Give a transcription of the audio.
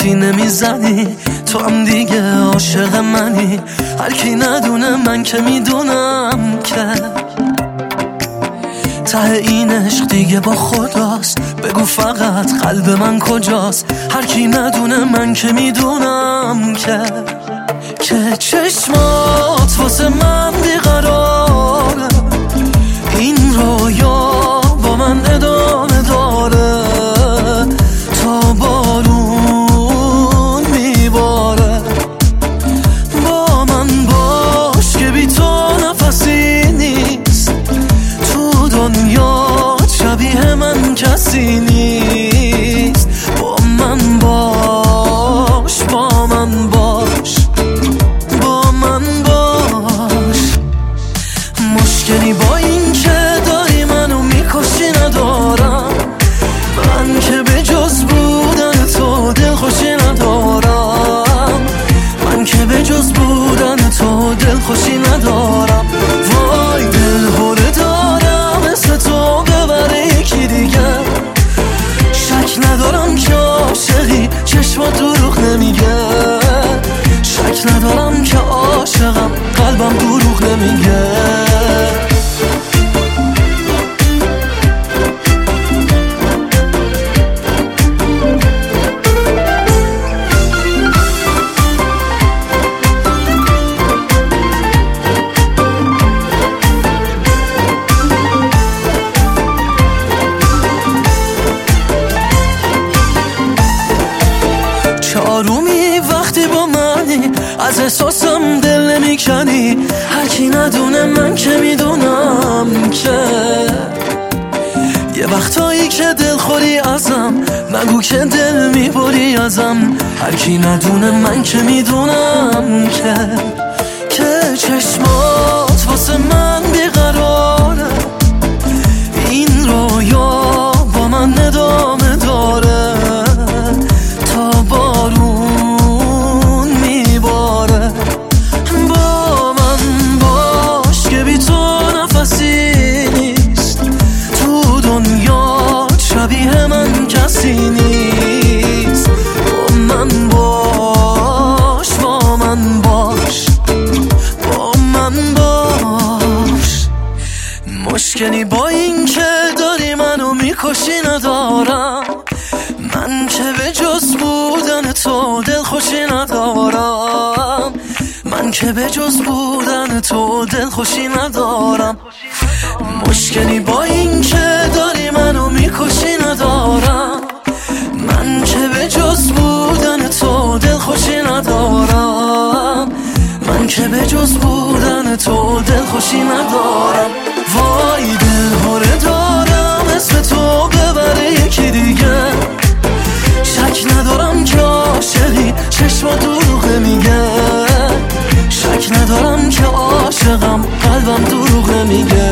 حرفی نمیزنی، تو هم دیگه عاشق منی. هر کی ندونه من که میدونم که ته این عشق دیگه با خداست. بگو فقط قلب من کجاست. هر کی ندونه من که میدونم که چشمات واسه من بیقراره. این رویا با من ادامه داره تا بارون میباره. با من باش که بی تو نفسی نیست. تو دنیا شبیه من کسی نیست. با من باش، با من باش، با من باش. مشکلی با این که داری منو میکشی ندارم. من که به جز بودن تو دلخوشی ندارم. من که به جز بودن تو دلخوشی ندارم. وای دل هره دارم مثل تو ببره یکی دیگه. شک ندارم که عاشقی، چشمات دروغ نمیگه. شک ندارم که عاشقم، قلبم دروغ نمیگه. آرومی وقتی با منی، از احساسم دل نمیکنی. هر کی ندونه من که میدونم که یه وقتایی که دل خوری ازم، نگو که دل میبری ازم. هر کی ندونه من که میدونم که چشمات واسه من بیقراره. این رویا با من ادامه داره تا بارون میباره. با من باش که بی تو نفسی نیست. تو دنیا شبیه من کسی نیست. با من باش، با من باش، با من باش. مشکلی با این که داری منو میکشی ندارم. من که به جز بودن تو دلخوشی ندارم. من که به جز بودن تو دلخوشی ندارم. مشکلی با این که داری منو میکشی ندارم. من که به جز بودن تو دلخوشی ندارم. من که به جز بودن تو دلخوشی ندارم. وای دل هره دارم اسم تو ببره یکی دیگه. شک ندارم که عاشقی، چشمات دروغ نمیگه. شک ندارم که عاشقم، قلبم دروغ نمیگه.